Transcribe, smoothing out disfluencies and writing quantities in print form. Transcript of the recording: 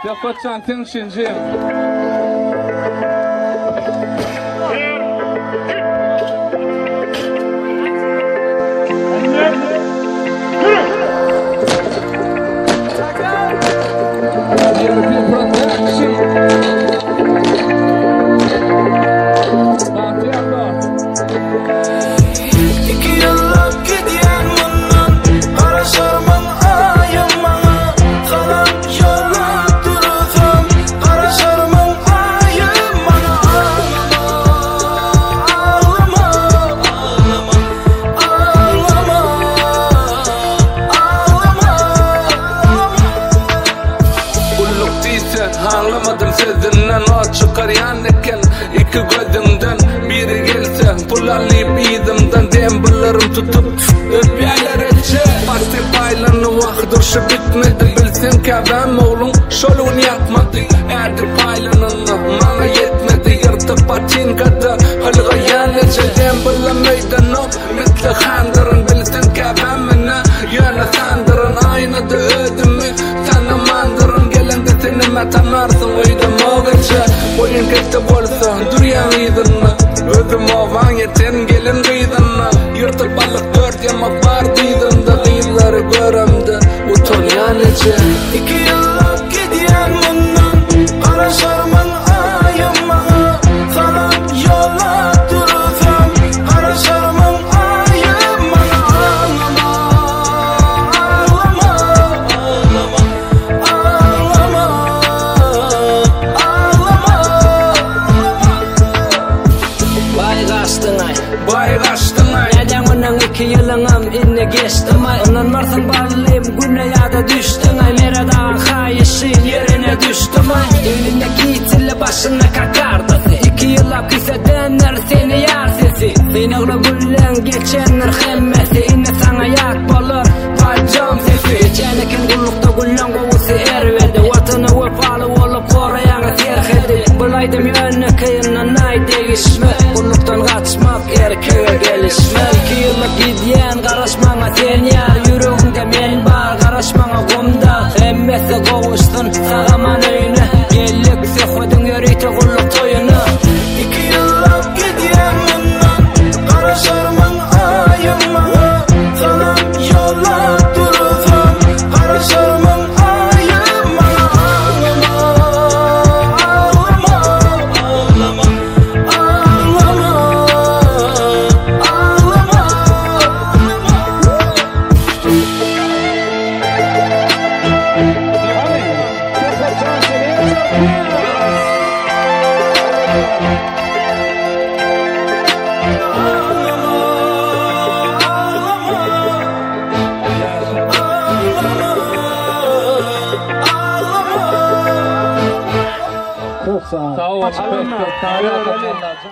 Yapacağın tek şey. Anlamadım sözünden o çıkar yanıken iki gözümden biri gelse pulallayıp idimden dembullarım tutup öpüyorlar etçe Pasti paylanı vakt duruşu bitmedi bilsin ki ben oğlum şolun yapmadı erdi paylanını bana yetmedi yırtıp patinkada halga yanıcı dembullar meydana mitli kandırın bilsin ki ben mene yana sandırın aynı da ödümü sana mandırın gelende seni tanarsın uydan moğaça boyun kette bolsa duryan gıydınna özüm ovan yeten gelin gıydınna yırtıp balık dört yamak var diydinda gıyılları göremdi uton yanıcı 2 yıllık gidiyen bundan araşarman ayım bana sana yola durursam araşarman ayım bana ağlama Bay kaçtın ay Neden onun 2 yılınım inne geçtim ay Onun varsın bağlıyım güne ya da düştün ay Merada kayışın yerine düştüm ay Elindeki itille başına kakardı 2 yıla küsedenler seni yar sesi Seni oğlu güllen geçenler hemmesi İnne sana yak bolur bacım sesi Geçenikin kullukta güllen kovusu erverdi Vatını vefalı olup korayanı terhedi Bulaydım yönü kıyından ay değişme Kulluktan kaçmak erkeğe gelişme 2 yıllık gidiyen karışmana sen yar Yüreğimde men var karışmana kumda Emmesi kovuştun sağaman öyüne Gellik sehodun yörüyte kulluk toyuna 2 yıllık gidiyen bundan karışarman ayım bana sana yola durursam karışarman ayım bana Sağ ol.